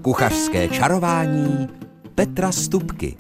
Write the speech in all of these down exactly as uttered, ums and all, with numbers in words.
Kuchařské čarování Petra Stupky.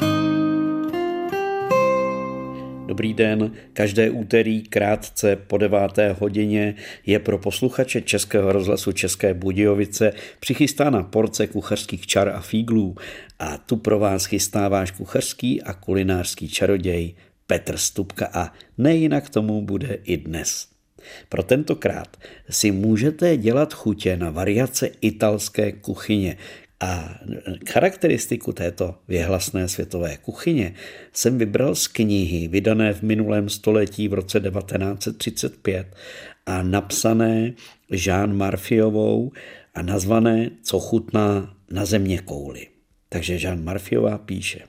Dobrý den, každé úterý krátce po deváté hodině je pro posluchače Českého rozhlasu České Budějovice přichystána porce kuchařských čar a fíglů a tu pro vás chystá váš kuchařský a kulinářský čaroděj Petr Stupka a nejinak tomu bude i dnes. Pro tentokrát si můžete dělat chutě na variace italské kuchyně a charakteristiku této věhlasné světové kuchyně jsem vybral z knihy vydané v minulém století v roce devatenáct set třicet pět a napsané Jean Marfiovou a nazvané Co chutná na zeměkouli. Takže Jean Marfiová píše: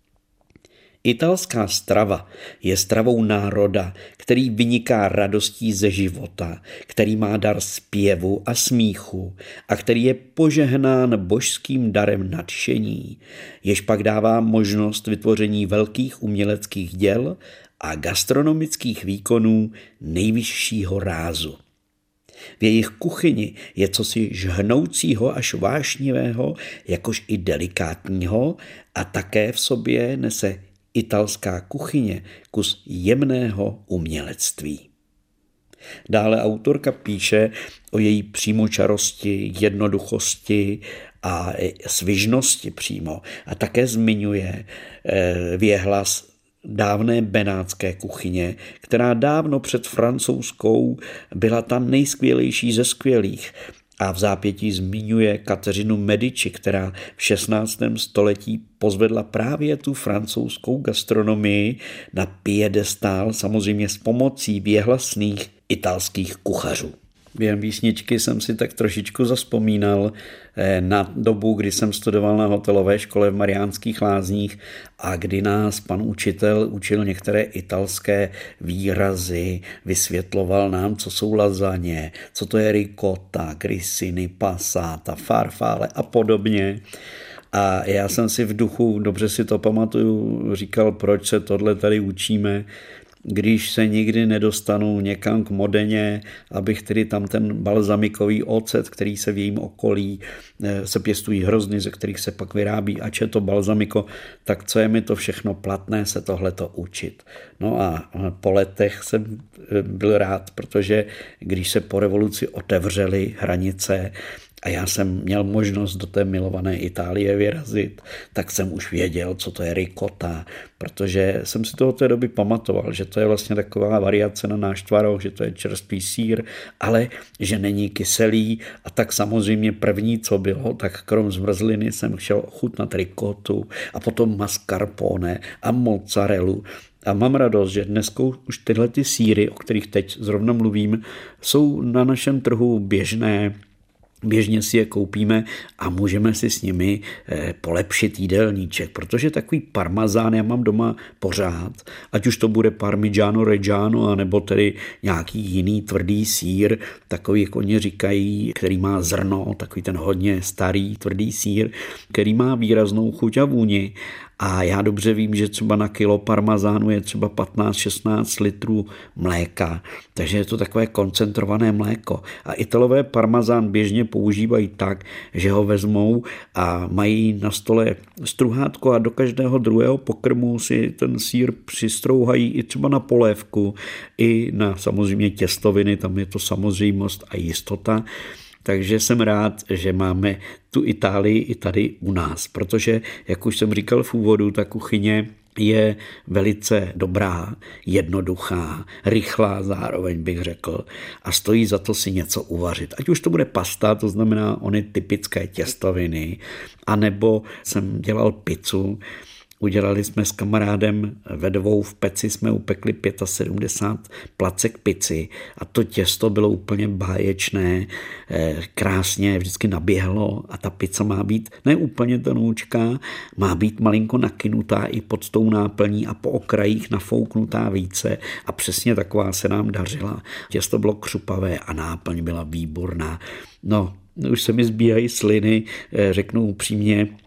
Italská strava je stravou národa, který vyniká radostí ze života, který má dar zpěvu a smíchu a který je požehnán božským darem nadšení, jež pak dává možnost vytvoření velkých uměleckých děl a gastronomických výkonů nejvyššího rázu. V jejich kuchyni je cosi žhnoucího až vášnivého, jakož i delikátního a také v sobě nese italská kuchyně kus jemného umělectví. Dále autorka píše o její přímočarosti, jednoduchosti a svižnosti přímo a také zmiňuje věhlas dávné benátské kuchyně, která dávno před francouzskou byla ta nejskvělejší ze skvělých. A v zápětí zmiňuje Kateřinu Medici, která v šestnáctém století pozvedla právě tu francouzskou gastronomii na piedestál, samozřejmě s pomocí věhlasných italských kuchařů. Během písničky jsem si tak trošičku zazpomínal na dobu, kdy jsem studoval na hotelové škole v Mariánských Lázních a kdy nás pan učitel učil některé italské výrazy, vysvětloval nám, co jsou lasagne, co to je ricotta, grissini, passata, farfalle a podobně. A já jsem si v duchu, dobře si to pamatuju, říkal, proč se tohle tady učíme, když se nikdy nedostanu někam k Modeně, abych tedy tam ten balzamikový ocet, který se v jejím okolí se pěstují hrozny, ze kterých se pak vyrábí, ač je to balzamiko, tak co je mi to všechno platné se tohleto učit. No a po letech jsem byl rád, protože když se po revoluci otevřely hranice a já jsem měl možnost do té milované Itálie vyrazit, tak jsem už věděl, co to je ricotta, protože jsem si to od té doby pamatoval, že to je vlastně taková variace na náš tvaroh, že to je čerstvý sýr, ale že není kyselý a tak samozřejmě první, co bylo, tak krom zmrzliny jsem chtěl ochutnat ricottu a potom mascarpone a mozzarellu. A mám radost, že dneska už tyhle ty sýry, o kterých teď zrovna mluvím, jsou na našem trhu běžné. Běžně si je koupíme a můžeme si s nimi polepšit jídelníček, protože takový parmazán já mám doma pořád, ať už to bude parmigiano reggiano, anebo tedy nějaký jiný tvrdý sýr, takový, jak oni říkají, který má zrno, takový ten hodně starý tvrdý sýr, který má výraznou chuť a vůni. A já dobře vím, že třeba na kilo parmazánu je třeba patnáct šestnáct litrů mléka, takže je to takové koncentrované mléko. A Italové parmazán běžně používají tak, že ho vezmou a mají na stole struhátko a do každého druhého pokrmu si ten sýr přistrouhají i třeba na polévku, i na samozřejmě těstoviny, tam je to samozřejmost a jistota. Takže jsem rád, že máme tu Itálii i tady u nás, protože, jak už jsem říkal v úvodu, ta kuchyně je velice dobrá, jednoduchá, rychlá zároveň bych řekl a stojí za to si něco uvařit. Ať už to bude pasta, to znamená ony typické těstoviny, anebo jsem dělal pizzu. Udělali jsme s kamarádem ve dvou v peci, jsme upekli sedmdesát pět placek pici a to těsto bylo úplně báječné, krásně, vždycky naběhlo a ta pizza má být ne úplně tenoučká, má být malinko nakynutá i pod tou náplní a po okrajích nafouknutá více a přesně taková se nám dařila. Těsto bylo křupavé a náplň byla výborná. No, už se mi zbíhají sliny, řeknu upřímně,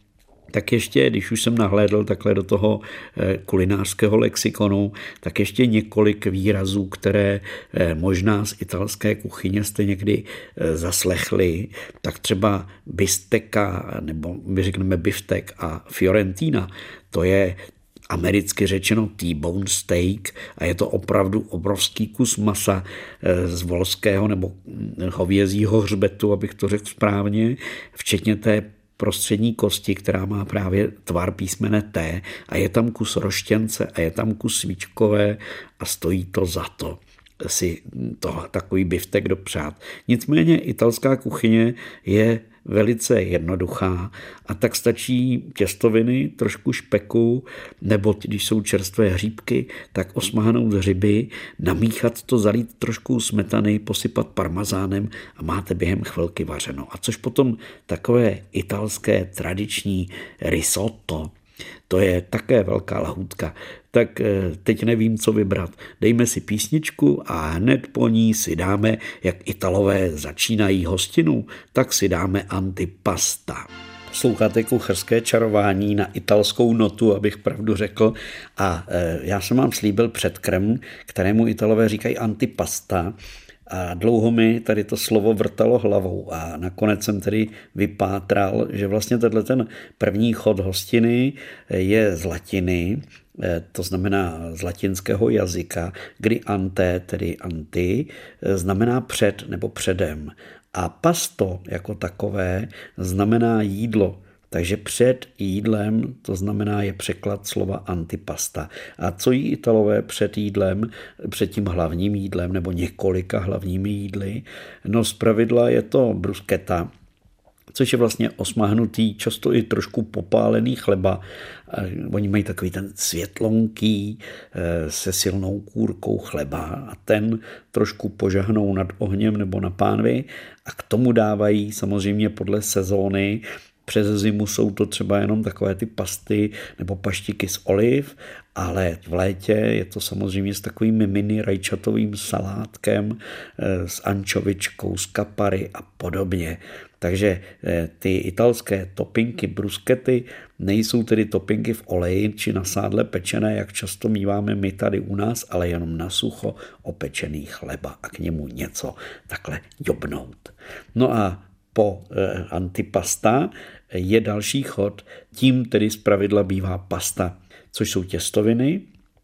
Tak ještě, když už jsem nahlédl takhle do toho kulinářského lexikonu, tak ještě několik výrazů, které možná z italské kuchyně jste někdy zaslechli, tak třeba bistecca, nebo my řekneme biftek a fiorentina, to je americky řečeno T-bone steak a je to opravdu obrovský kus masa z volského nebo hovězího hřbetu, abych to řekl správně, včetně té prostřední kosti, která má právě tvar písmene T a je tam kus roštěnce a je tam kus svíčkové a stojí to za to si to, takový biftek dopřát. Nicméně italská kuchyně je velice jednoduchá a tak stačí těstoviny, trošku špeku, nebo když jsou čerstvé hříbky, tak osmahnout hřiby, namíchat to, zalít trošku smetany, posypat parmazánem a máte během chvilky vařeno. A což potom takové italské tradiční risotto, to je také velká lahůdka. Tak teď nevím, co vybrat. Dejme si písničku a hned po ní si dáme, jak Italové začínají hostinu, tak si dáme antipasta. Posloucháte kuchařské čarování na italskou notu, abych pravdu řekl. A já jsem vám slíbil předkrm, kterému Italové říkají antipasta. A dlouho mi tady to slovo vrtalo hlavou a nakonec jsem tedy vypátral, že vlastně tenhle ten první chod hostiny je z latiny, to znamená z latinského jazyka, kdy ante, tedy anti, znamená před nebo předem. A pasto jako takové znamená jídlo. Takže před jídlem, to znamená je překlad slova antipasta. A co jí Italové před jídlem, před tím hlavním jídlem nebo několika hlavními jídly? No zpravidla je to bruschetta, což je vlastně osmahnutý, často i trošku popálený chleba. Oni mají takový ten světlonký se silnou kůrkou chleba a ten trošku požahnou nad ohněm nebo na pánvi a k tomu dávají samozřejmě podle sezóny. Přes zimu jsou to třeba jenom takové ty pasty nebo paštiky z oliv, ale v létě je to samozřejmě s takovým mini rajčatovým salátkem, s ančovičkou, s kapary a podobně. Takže ty italské topinky bruschety nejsou tedy topinky v oleji či na sádle pečené, jak často míváme my tady u nás, ale jenom na sucho opečený chleba a k němu něco takhle jobnout. No a po antipasta je další chod, tím tedy zpravidla bývá pasta, což jsou těstoviny.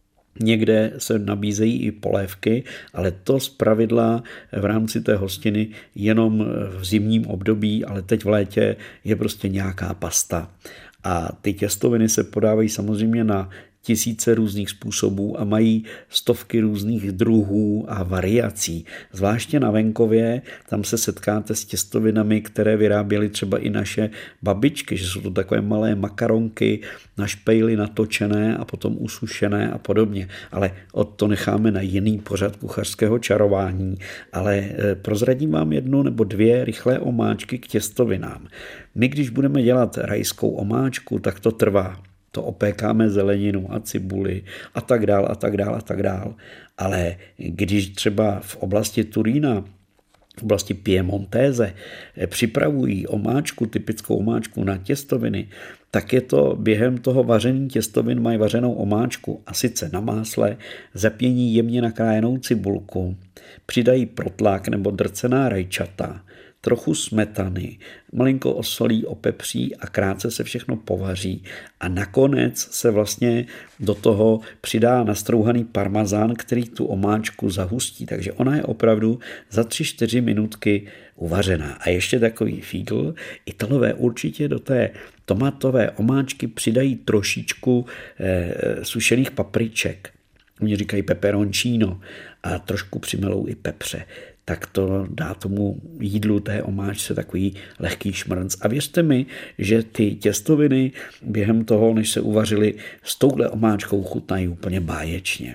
Někde se nabízejí i polévky, ale to zpravidla v rámci té hostiny jenom v zimním období, ale teď v létě je prostě nějaká pasta. A ty těstoviny se podávají samozřejmě na tisíce různých způsobů a mají stovky různých druhů a variací. Zvláště na venkově, tam se setkáte s těstovinami, které vyráběly třeba i naše babičky, že jsou to takové malé makaronky na špejli natočené a potom usušené a podobně. Ale od to necháme na jiný pořad kuchařského čarování. Ale prozradím vám jednu nebo dvě rychlé omáčky k těstovinám. My, když budeme dělat rajskou omáčku, tak to trvá. To opékáme zeleninu a cibuli a tak dál a tak dál a tak dál. Ale když třeba v oblasti Turína, v oblasti Piemontese připravují omáčku, typickou omáčku na těstoviny, tak je to během toho vaření těstovin mají vařenou omáčku a sice na másle, zapění jemně nakrájenou cibulku, přidají protlák nebo drcená rajčata, trochu smetany, malinko osolí, opepří a krátce se všechno povaří a nakonec se vlastně do toho přidá nastrouhaný parmazán, který tu omáčku zahustí, takže ona je opravdu za tři čtyři minutky uvařená. A ještě takový fígl, Italové určitě do té tomatové omáčky přidají trošičku eh, sušených papriček. Oni říkají peperoncino a trošku přimelou i pepře. Tak to dá tomu jídlu té omáčce takový lehký šmrnc. A věřte mi, že ty těstoviny během toho, než se uvařily, s touhle omáčkou chutnají úplně báječně.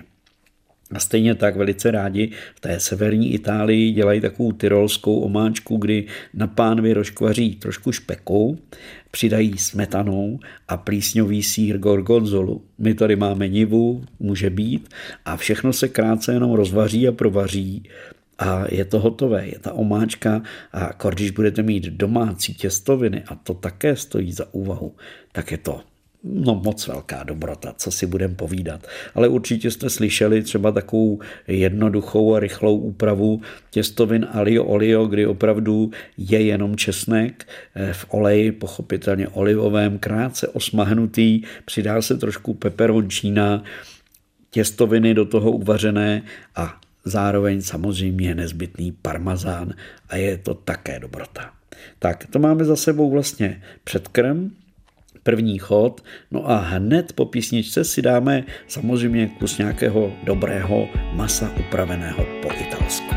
A stejně tak velice rádi v té severní Itálii dělají takovou tyrolskou omáčku, kdy na pánvi rozkvaří trošku špeku, přidají smetanu a plísňový sýr gorgonzolu. My tady máme nivu, může být, a všechno se krátce jenom rozvaří a provaří. a je to hotové, je ta omáčka a když budete mít domácí těstoviny a to také stojí za úvahu, tak je to no moc velká dobrota, co si budem povídat. Ale určitě jste slyšeli třeba takovou jednoduchou a rychlou úpravu těstovin alio olio, kdy opravdu je jenom česnek v oleji, pochopitelně olivovém, krátce osmahnutý, přidá se trošku peperončína, těstoviny do toho uvařené a zároveň samozřejmě nezbytný parmazán a je to také dobrota. Tak to máme za sebou vlastně předkrm, první chod, no a hned po písničce si dáme samozřejmě kus nějakého dobrého masa upraveného po italsku.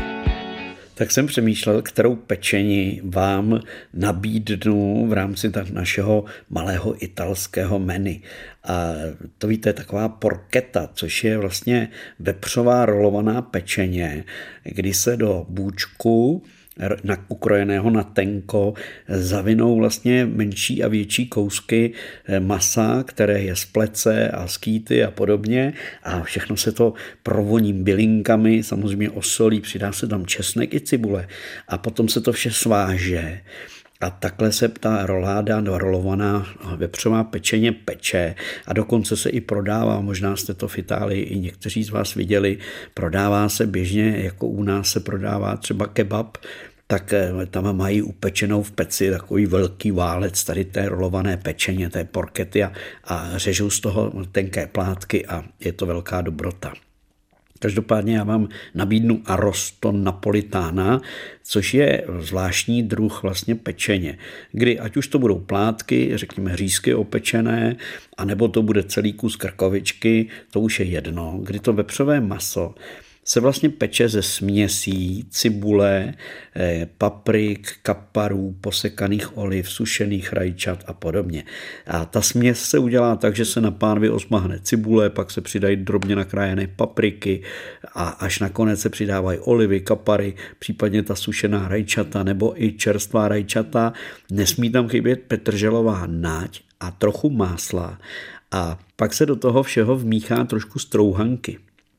Tak jsem přemýšlel, kterou pečení vám nabídnu v rámci tak našeho malého italského menu. A to víte, je taková porchetta, což je vlastně vepřová rolovaná pečeně, kdy se do bůčku na, ukrojeného na tenko zavinou vlastně menší a větší kousky masa, které je z plece a z kýty a podobně a všechno se to provoní bylinkami, samozřejmě osolí, přidá se tam česnek i cibule a potom se to vše sváže. A takhle se ta roláda, rolovaná vepřová pečeně peče a dokonce se i prodává, možná jste to v Itálii i někteří z vás viděli, prodává se běžně, jako u nás se prodává třeba kebab, tak tam mají upečenou v peci takový velký válec tady té rolované pečeně, té porchety a, a řežou z toho tenké plátky a je to velká dobrota. Každopádně já vám nabídnu arrosto napolitana, což je zvláštní druh vlastně pečeně, kdy ať už to budou plátky, řekněme řízky opečené, anebo to bude celý kus krkovičky, to už je jedno, kdy to vepřové maso se vlastně peče ze směsí, cibule, paprik, kaparů, posekaných oliv, sušených rajčat a podobně. A ta směs se udělá tak, že se na pánvi osmahne cibule, pak se přidají drobně nakrájené papriky a až nakonec se přidávají olivy, kapary, případně ta sušená rajčata nebo i čerstvá rajčata. Nesmí tam chybět petrželová náť a trochu másla. A pak se do toho všeho vmíchá trošku strouhanky.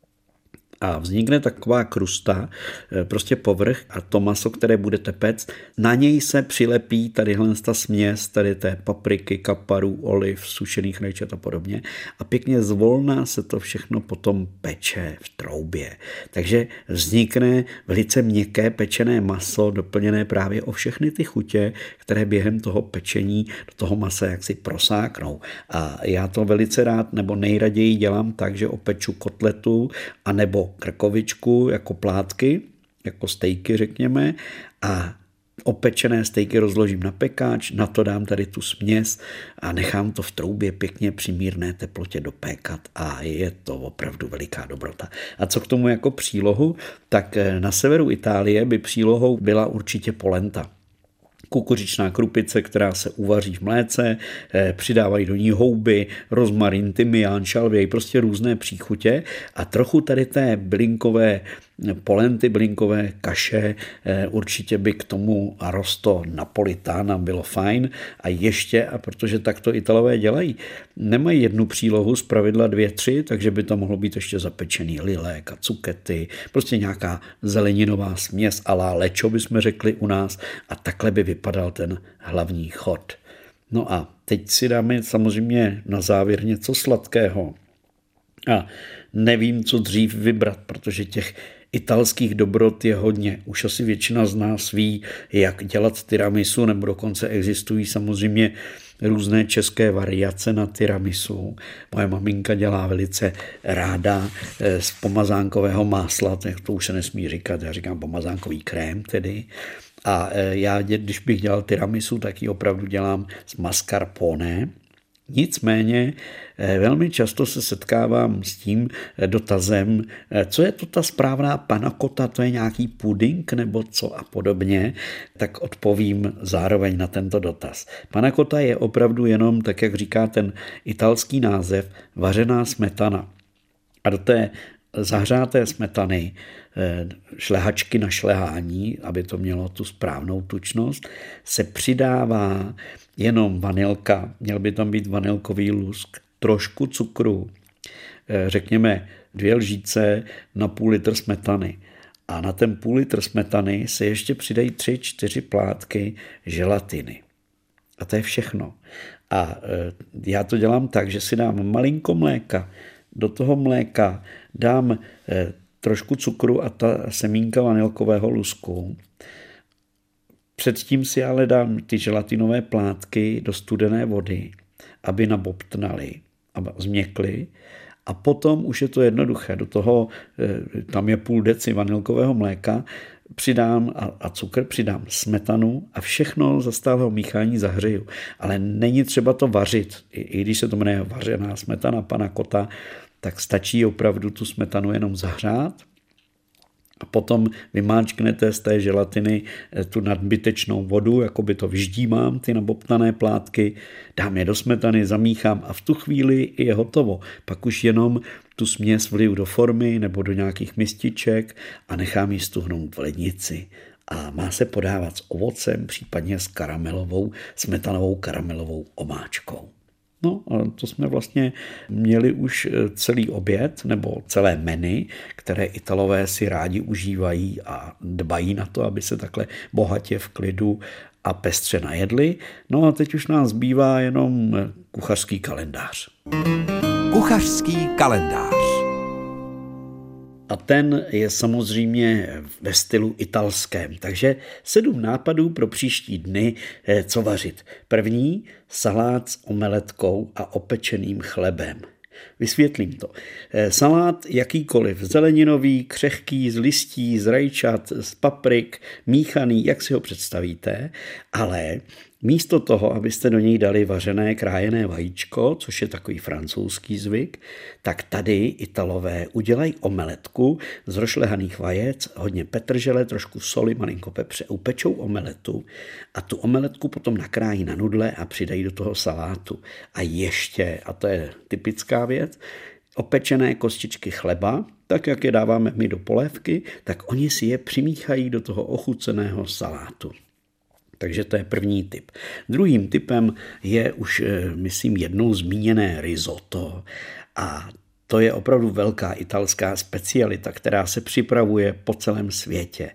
A vznikne taková krusta, prostě povrch a to maso, které budete péct, na něj se přilepí tadyhle ta směs, tady té papriky, kaparů, oliv, sušených rajčat a podobně a pěkně zvolna se to všechno potom peče v troubě. Takže vznikne velice měkké pečené maso, doplněné právě o všechny ty chutě, které během toho pečení do toho masa jaksi prosáknou. A já to velice rád nebo nejraději dělám tak, že opeču kotletu a nebo krkovičku jako plátky, jako stejky řekněme a opečené stejky rozložím na pekáč, na to dám tady tu směs a nechám to v troubě pěkně při mírné teplotě dopékat a je to opravdu veliká dobrota. A co k tomu jako přílohu, tak na severu Itálie by přílohou byla určitě polenta. Kukuřičná krupice, která se uvaří v mléce, přidávají do ní houby, rozmarin, tymián, šalvěj, prostě různé příchutě a trochu tady té bylinkové polenty, bylinkové kaše, určitě by k tomu arrosto napolitana bylo fajn a ještě, a protože tak to Italové dělají, nemají jednu přílohu, zpravidla dvě, tři, takže by to mohlo být ještě zapečený lilek a cukety, prostě nějaká zeleninová směs a la lečo bychom řekli u nás a takhle by vypadal ten hlavní chod. No a teď si dáme samozřejmě na závěr něco sladkého. A nevím, co dřív vybrat, protože těch italských dobrot je hodně. Už asi většina z nás ví, jak dělat tiramisu, nebo dokonce existují samozřejmě různé české variace na tiramisu. Moje maminka dělá velice ráda z pomazánkového másla, to už se nesmí říkat, já říkám pomazánkový krém tedy. A já, když bych dělal tiramisu, tak ji opravdu dělám z mascarpone. Nicméně velmi často se setkávám s tím dotazem, co je to ta správná panna cotta, to je nějaký puding nebo co a podobně, tak odpovím zároveň na tento dotaz. Panna cotta je opravdu jenom, tak jak říká ten italský název, vařená smetana. A do té zahřáté smetany, šlehačky na šlehání, aby to mělo tu správnou tučnost, se přidává jenom vanilka, měl by tam být vanilkový lusk, trošku cukru, řekněme dvě lžíce na půl litr smetany A na ten půl litr smetany se ještě přidají tři, čtyři plátky želatiny. A to je všechno. A já to dělám tak, že si dám malinko mléka, do toho mléka dám trošku cukru a ta semínka vanilkového lusku. Předtím si ale dám ty želatinové plátky do studené vody, aby nabobtnaly a změkly. A potom už je to jednoduché. Do toho, tam je půl deci vanilkového mléka, přidám a, a cukr, přidám smetanu a všechno za stálého míchání zahřeju. Ale není třeba to vařit. I, i když se to jmenuje vařená smetana panna cotta, tak stačí opravdu tu smetanu jenom zahřát. A potom vymáčknete z té želatiny tu nadbytečnou vodu, jako by to vyždímám, ty nabobtnané plátky, dám je do smetany, zamíchám a v tu chvíli je hotovo. Pak už jenom tu směs vliju do formy nebo do nějakých mističek a nechám ji stuhnout v lednici. A má se podávat s ovocem, případně s karamelovou, smetanovou karamelovou omáčkou. No a to jsme vlastně měli už celý oběd nebo celé menu, které Italové si rádi užívají a dbají na to, aby se takhle bohatě v klidu a pestře najedli. No a teď už nás zbývá jenom kuchařský kalendář. Kuchařský kalendář. A ten je samozřejmě ve stylu italském. Takže sedm nápadů pro příští dny, co vařit. První, salát s omeletkou a opečeným chlebem. Vysvětlím to. Salát jakýkoliv, zeleninový, křehký, z listí, z rajčat, z paprik, míchaný, jak si ho představíte, ale místo toho, abyste do něj dali vařené krájené vajíčko, což je takový francouzský zvyk, tak tady Italové udělají omeletku z rošlehaných vajec, hodně petržele, trošku soli, malinko pepře, upečou omeletu a tu omeletku potom nakrájí na nudle a přidají do toho salátu. A ještě, a to je typická věc, opečené kostičky chleba, tak jak je dáváme my do polévky, tak oni si je přimíchají do toho ochuceného salátu. Takže to je první tip. Druhým tipem je už, myslím, jednou zmíněné risotto. A to je opravdu velká italská specialita, která se připravuje po celém světě.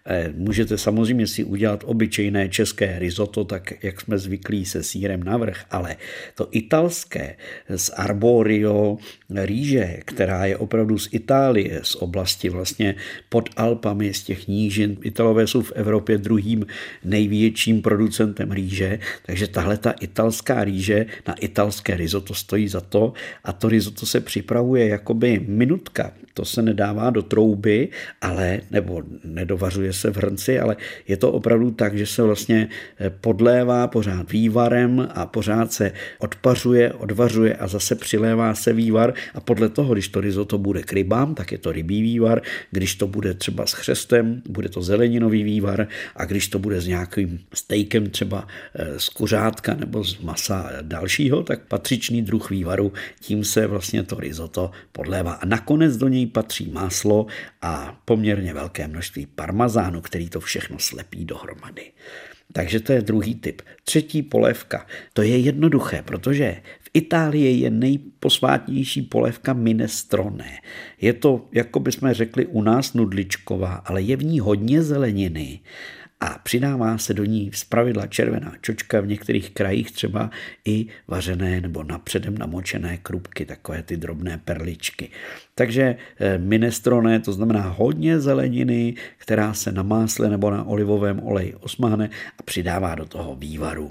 Můžete samozřejmě si udělat obyčejné české risotto, tak jak jsme zvyklí se sýrem navrch, ale to italské z arborio rýže, která je opravdu z Itálie, z oblasti vlastně pod Alpami, z těch nížin. Italové jsou v Evropě druhým největším producentem rýže, takže tahle ta italská rýže na italské risotto stojí za to a to risotto se připravuje jakoby minutka. To se nedává do trouby, ale, nebo nedovařuje se v hrnci, ale je to opravdu tak, že se vlastně podlévá pořád vývarem a pořád se odpařuje, odvařuje a zase přilévá se vývar a podle toho, když to risotto bude k rybám, tak je to rybí vývar, když to bude třeba s chřestem, bude to zeleninový vývar a když to bude s nějakým stejkem třeba z kuřátka nebo z masa dalšího, tak patřičný druh vývaru, tím se vlastně to risotto podlévá. A nakonec do něj patří máslo a poměrně velké množství parmazánu, který to všechno slepí dohromady. Takže to je druhý tip. Třetí polévka. To je jednoduché, protože v Itálii je nejposvátnější polévka minestrone. Je to, jako bychom řekli u nás, nudličková, ale je v ní hodně zeleniny a přidává se do ní zpravidla červená čočka, v některých krajích třeba i vařené nebo napředem namočené krupky, takové ty drobné perličky. Takže minestrone, to znamená hodně zeleniny, která se na másle nebo na olivovém oleji osmáhne a přidává do toho vývaru.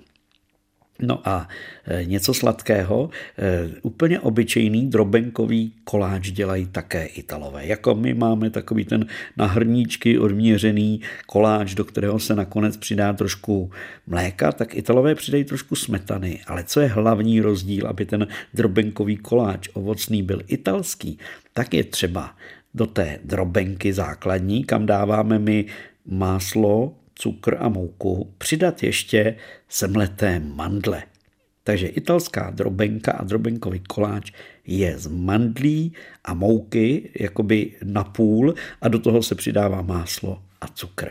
No a něco sladkého, úplně obyčejný drobenkový koláč dělají také Italové. Jako my máme takový ten na hrníčky odměřený koláč, do kterého se nakonec přidá trošku mléka, tak Italové přidají trošku smetany. Ale co je hlavní rozdíl, aby ten drobenkový koláč ovocný byl italský, tak je třeba do té drobenky základní, kam dáváme my máslo, cukr a mouku, přidat ještě semleté mandle. Takže italská drobenka a drobenkový koláč je z mandlí a mouky jakoby na půl a do toho se přidává máslo a cukr.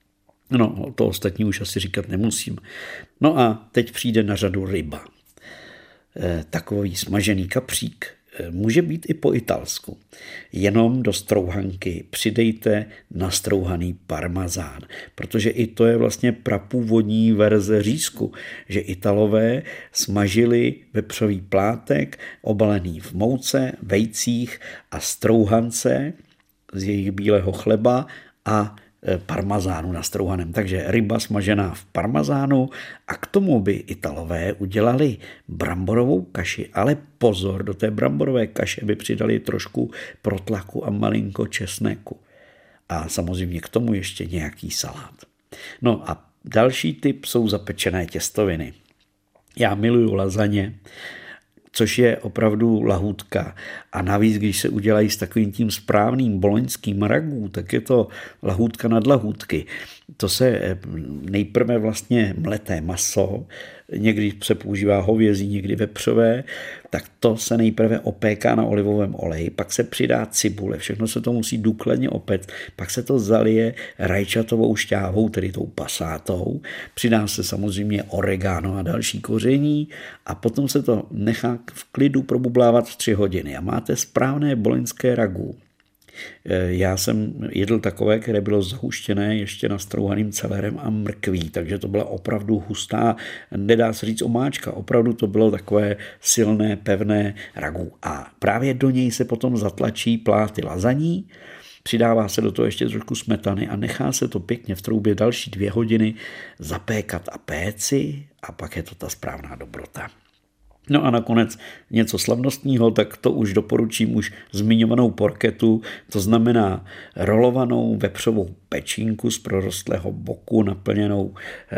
No, to ostatní už asi říkat nemusím. No a teď přijde na řadu ryba. E, takový smažený kapřík, může být i po italsku. Jenom do strouhanky přidejte nastrouhaný parmazán, protože i to je vlastně prapůvodní verze řízku, že Italové smažili vepřový plátek obalený v mouce, vejcích a strouhance z jejich bílého chleba a parmazánu nastrouhaném. Takže ryba smažená v parmazánu a k tomu by Italové udělali bramborovou kaši, ale pozor, do té bramborové kaše by přidali trošku protlaku a malinko česneku. A samozřejmě k tomu ještě nějaký salát. No a další typ jsou zapečené těstoviny. Já miluju lazaně, což je opravdu lahůdka. A navíc, když se udělají s takovým tím správným boloňským ragú, tak je to lahůdka nad lahůdky. To se nejprve vlastně mleté maso, někdy se používá hovězí, někdy vepřové, tak to se nejprve opéká na olivovém oleji, pak se přidá cibule, všechno se to musí důkladně opéct, pak se to zalije rajčatovou šťávou, tedy tou pasátou, přidá se samozřejmě oregano a další koření a potom se to nechá v klidu probublávat tři hodiny a máte správné boloňské ragú. Já jsem jedl takové, které bylo zahuštěné ještě nastrouhaným celerem a mrkví, takže to byla opravdu hustá, nedá se říct omáčka, opravdu to bylo takové silné, pevné ragú. A právě do něj se potom zatlačí pláty lazaní, přidává se do toho ještě trošku smetany a nechá se to pěkně v troubě další dvě hodiny zapékat a péci a pak je to ta správná dobrota. No a nakonec něco slavnostního, tak to už doporučím už zmiňovanou porketu, to znamená rolovanou vepřovou pečínku z prorostlého boku naplněnou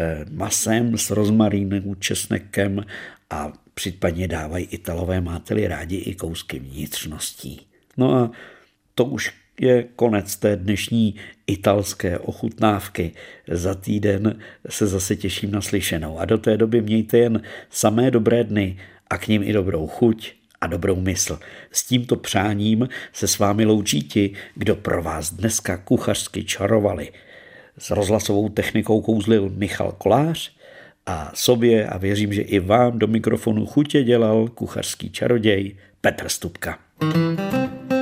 masem s rozmarínem, česnekem a případně dávají Italové, máte-li rádi, i kousky vnitřností. No a to už je konec té dnešní italské ochutnávky. Za týden se zase těším na slyšenou a do té doby mějte jen samé dobré dny a k ním i dobrou chuť a dobrou mysl. S tímto přáním se s vámi loučí ti, kdo pro vás dneska kuchařsky čarovali. S rozhlasovou technikou kouzlil Michal Kolář a sobě a věřím, že i vám do mikrofonu chutě dělal kuchařský čaroděj Petr Stupka.